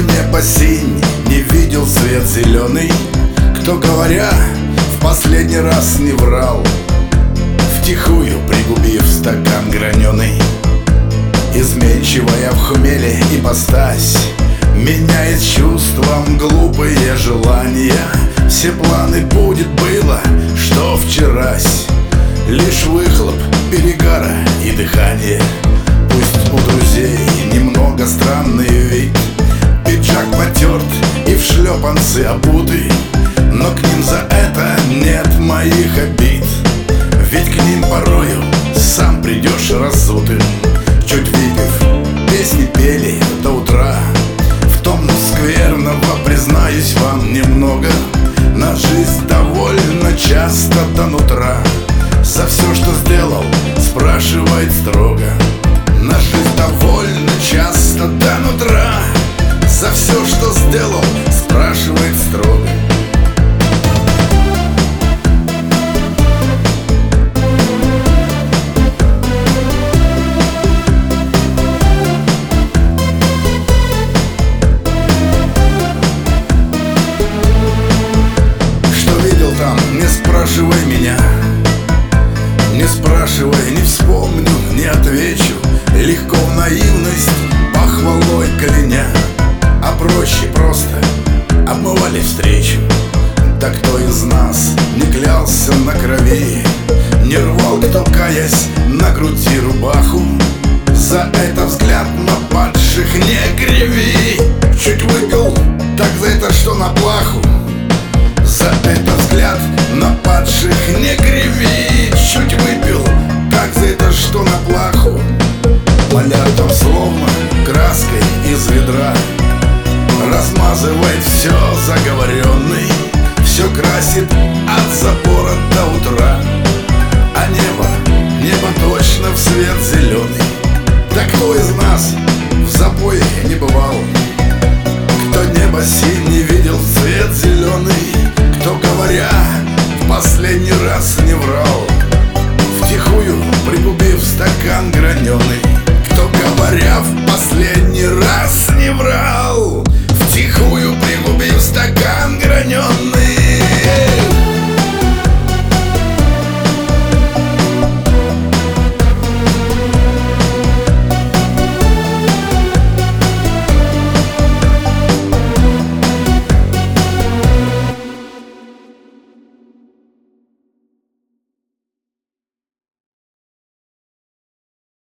небо синь, не видел свет зеленый. Кто, говоря, в последний раз не врал, втихую пригубив стакан граненый. Изменчивая в хмеле ипостась меняет чувством глупые желания. Все планы будет было, что вчерась, лишь выхлоп перегара и дыхание. Пусть у друзей немного странный вид, пиджак потерт и в шлепанцы обуты, но к ним за это нет моих обид. Ведь к ним порою сам придешь разутым. Чуть выпив, песни пели до утра. В том скверного, признаюсь вам, немного. На жизнь довольно часто до нутра. За все, что сделал, спрашивает строго. На жизнь довольно часто до нутра. За все, что сделал, спрашивает строго. Не спрашивай меня, не спрашивай, не вспомню, не отвечу. Легко в наивность похвалой кляня, а проще просто обмывали встречу. Да кто из нас не клялся на крови, не рвал, кто, каясь, на груди рубаху. За это взгляд на падших не криви. Чуть выпил, так за это что на плаху. За это взгляд на падших не криви. Чуть выпил, так за это что на плаху. Маляр там словно краской из ведра размазывает все заговоренный, все красит от забора до